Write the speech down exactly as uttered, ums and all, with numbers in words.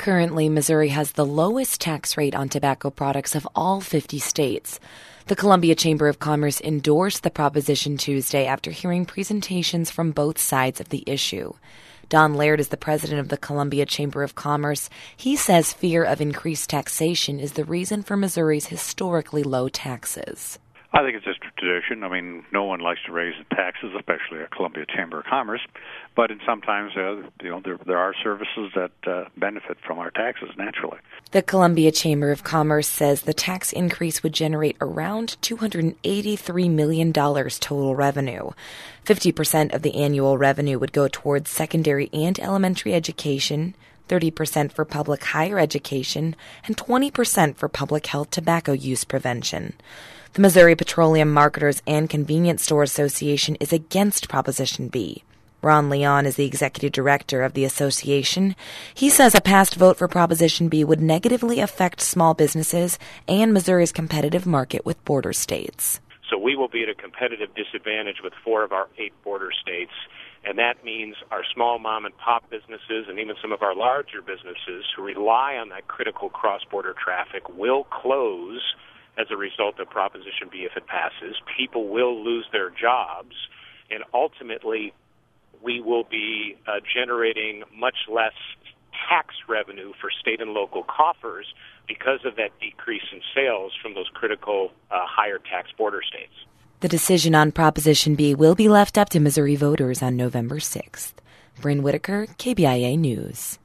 Currently, Missouri has the lowest tax rate on tobacco products of all fifty states. The Columbia Chamber of Commerce endorsed the proposition Tuesday after hearing presentations from both sides of the issue. Don Laird is the president of the Columbia Chamber of Commerce. He says fear of increased taxation is the reason for Missouri's historically low taxes. I think it's just a tradition. I mean, no one likes to raise the taxes, especially at Columbia Chamber of Commerce. But in sometimes, uh, you know, there, there are services that uh, benefit from our taxes naturally. The Columbia Chamber of Commerce says the tax increase would generate around two hundred eighty-three million dollars total revenue. fifty percent of the annual revenue would go towards secondary and elementary education, thirty percent for public higher education, and twenty percent for public health tobacco use prevention. The Missouri Petroleum Marketers and Convenience Store Association is against Proposition B. Ron Leon is the executive director of the association. He says a past vote for Proposition B would negatively affect small businesses and Missouri's competitive market with border states. So we will be at a competitive disadvantage with four of our eight border states, and that means our small mom and pop businesses and even some of our larger businesses who rely on that critical cross-border traffic will close as a result of Proposition B if it passes. People will lose their jobs, and ultimately we will be uh, generating much less tax revenue for state and local coffers because of that decrease in sales from those critical uh, higher tax border states. The decision on Proposition B will be left up to Missouri voters on November sixth. Bryn Whitaker, K B I A News.